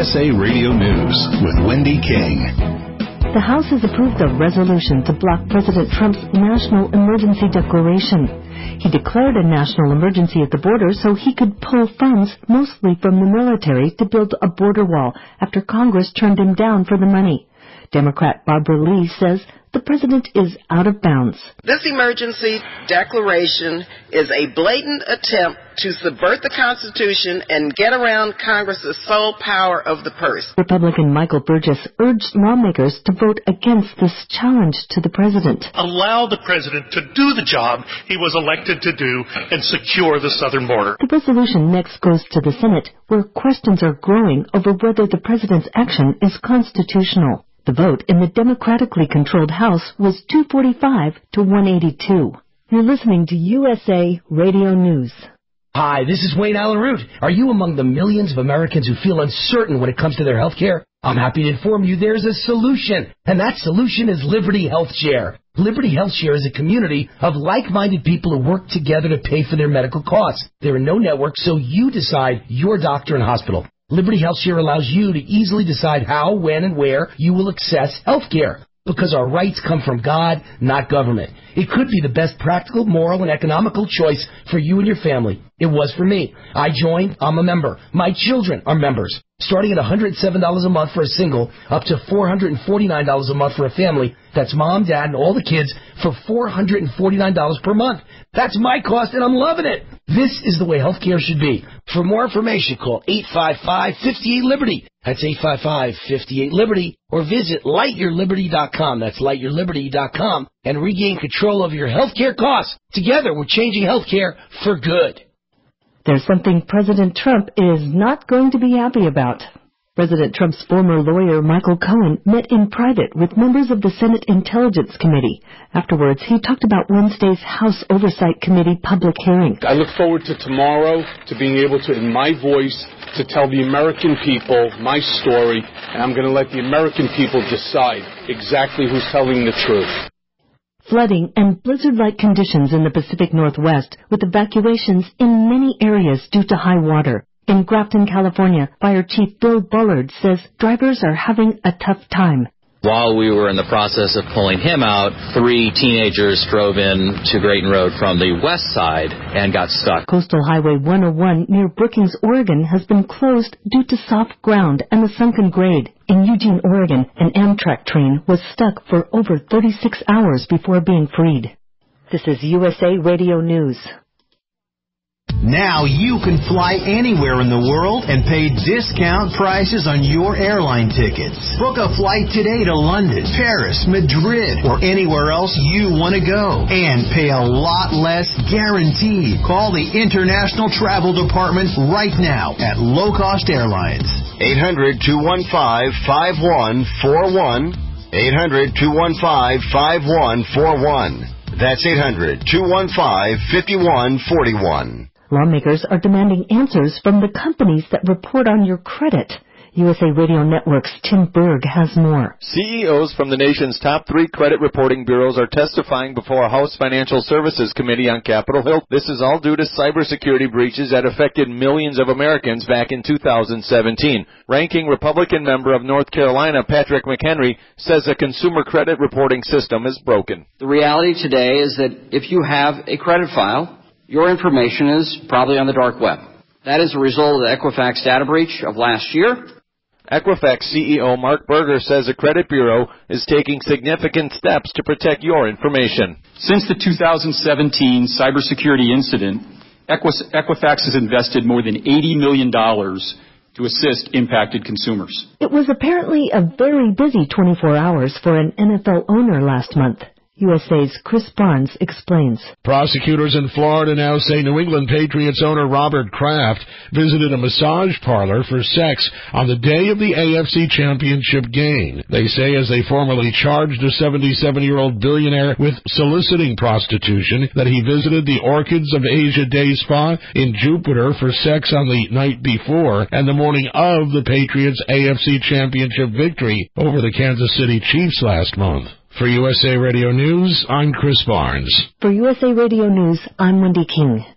USA Radio News with Wendy King. The House has approved a resolution to block President Trump's national emergency declaration. He declared a national emergency at the border so he could pull funds, mostly from the military, to build a border wall after Congress turned him down for the money. Democrat Barbara Lee says the president is out of bounds. This emergency declaration is a blatant attempt to subvert the Constitution and get around Congress's sole power of the purse. Republican Michael Burgess urged lawmakers to vote against this challenge to the president. Allow the president to do the job he was elected to do and secure the southern border. The resolution next goes to the Senate, where questions are growing over whether the president's action is constitutional. The vote in the democratically controlled House was 245 to 182. You're listening to USA Radio News. Hi, this is Wayne Allen Root. Are you among the millions of Americans who feel uncertain when it comes to their health care? I'm happy to inform you there's a solution, and that solution is Liberty Health Share. Liberty Health Share is a community of like-minded people who work together to pay for their medical costs. There are no networks, so you decide your doctor and hospital. Liberty Health Share allows you to easily decide how, when, and where you will access health care. Because our rights come from God, not government. It could be the best practical, moral, and economical choice for you and your family. It was for me. I joined. I'm a member. My children are members. Starting at $107 a month for a single, up to $449 a month for a family. That's mom, dad, and all the kids for $449 per month. That's my cost, and I'm loving it. This is the way healthcare should be. For more information, call 855-58-LIBERTY. That's 855-58-LIBERTY. Or visit lightyourliberty.com. That's lightyourliberty.com. And regain control of your healthcare costs. Together, we're changing healthcare for good. There's something President Trump is not going to be happy about. President Trump's former lawyer, Michael Cohen, met in private with members of the Senate Intelligence Committee. Afterwards, he talked about Wednesday's House Oversight Committee public hearing. I look forward to tomorrow, to being able to, in my voice, to tell the American people my story, and I'm going to let the American people decide exactly who's telling the truth. Flooding and blizzard-like conditions in the Pacific Northwest, with evacuations in many areas due to high water. In Grafton, California, Fire Chief Bill Bullard says drivers are having a tough time. While we were in the process of pulling him out, 3 teenagers drove in to Grayton Road from the west side and got stuck. Coastal Highway 101 near Brookings, Oregon has been closed due to soft ground and the sunken grade. In Eugene, Oregon, an Amtrak train was stuck for over 36 hours before being freed. This is USA Radio News. Now you can fly anywhere in the world and pay discount prices on your airline tickets. Book a flight today to London, Paris, Madrid, or anywhere else you want to go. And pay a lot less guaranteed. Call the International Travel Department right now at Low Cost Airlines. 800-215-5141. 800-215-5141. That's 800-215-5141. Lawmakers are demanding answers from the companies that report on your credit. USA Radio Network's Tim Berg has more. CEOs from the nation's top 3 credit reporting bureaus are testifying before a House Financial Services Committee on Capitol Hill. This is all due to cybersecurity breaches that affected millions of Americans back in 2017. Ranking Republican member of North Carolina, Patrick McHenry, says the consumer credit reporting system is broken. The reality today is that if you have a credit file, your information is probably on the dark web. That is a result of the Equifax data breach of last year. Equifax CEO Mark Berger says the credit bureau is taking significant steps to protect your information. Since the 2017 cybersecurity incident, Equifax has invested more than $80 million to assist impacted consumers. It was apparently a very busy 24 hours for an NFL owner last month. USA's Chris Barnes explains. Prosecutors in Florida now say New England Patriots owner Robert Kraft visited a massage parlor for sex on the day of the AFC Championship game. They say as they formally charged a 77-year-old billionaire with soliciting prostitution that he visited the Orchids of Asia Day Spa in Jupiter for sex on the night before and the morning of the Patriots' AFC Championship victory over the Kansas City Chiefs last month. For USA Radio News, I'm Chris Barnes. For USA Radio News, I'm Wendy King.